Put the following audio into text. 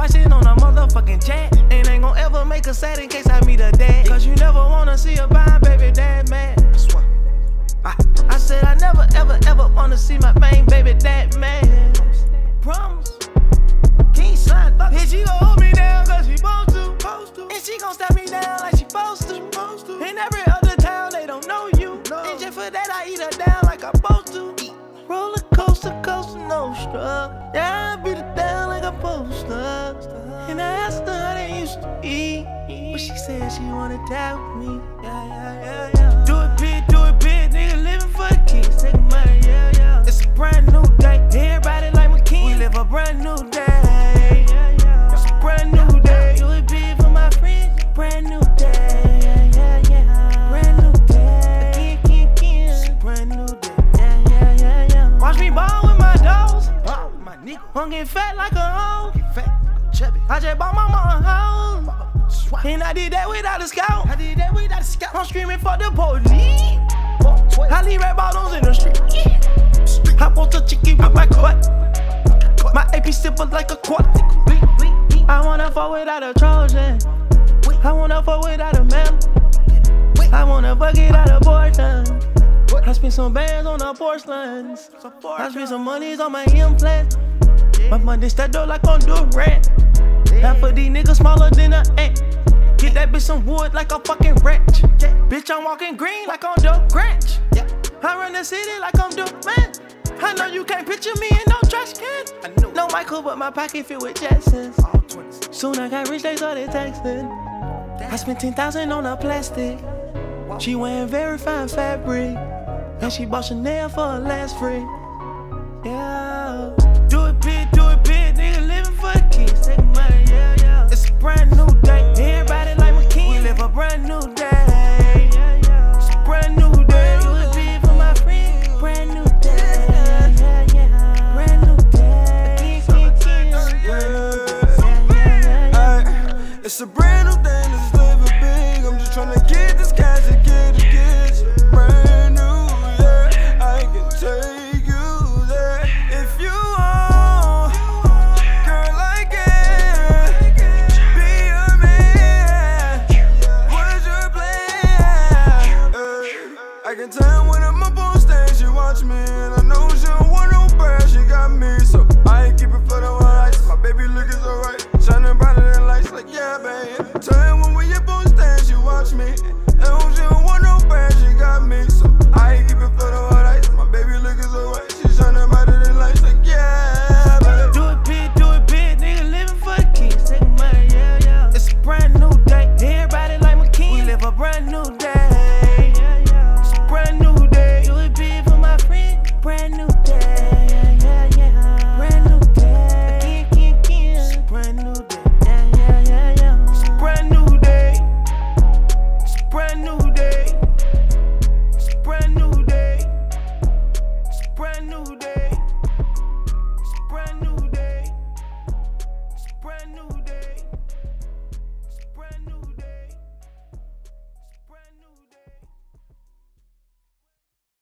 watch it on a motherfucking chat. And ain't gon' ever make her sad in case I meet her dad. Cause you never wanna see a blind baby dad mad. I said I never ever wanna see my main baby dad mad. Promise. Can't slide thought. And she gon' hold me down cause she supposed to. And she gon' step me down like she supposed to. In every other town they don't know you. And just for that I eat her down like I'm supposed to. Roller coaster, no struggle. Yeah, I beat her down like a poster. And I asked her how they used to be, but she said she wanna die with me. Yeah. Do it big, nigga living for the kids. Take money, yeah. It's a brand new day. Everybody like McKean. We live a brand new day. It's a brand new day. Do it big for my friends. Brand new day. Yeah. Brand new day. Again. It's a brand new day. Yeah. Watch me ball with my dogs. My nigga. I'm getting fat like a hoe. I just bought my mama a home. And I did that without a scout. I'm screaming for the police. I leave red bottoms in the street. I want a chicken with my quad. My AP simple like a quad. I wanna fuck without a Trojan. I wanna fuck without a man. I wanna fuck it out of portion. I spent some bands on the porcelains. I spent some monies on my implants. My money stacked up like on Durant. Half of these niggas smaller than an ant. Get that bitch some wood like a fucking wrench. Bitch, I'm walking green like I'm the Grinch. I run the city like I'm the man. I know you can't picture me in no trash can. No Michael, but my pocket filled with Jetsons. Soon I got rich, they started texting. I spent 10,000 on a plastic. She wearing very fine fabric. And she bought Chanel for her last free. Yeah.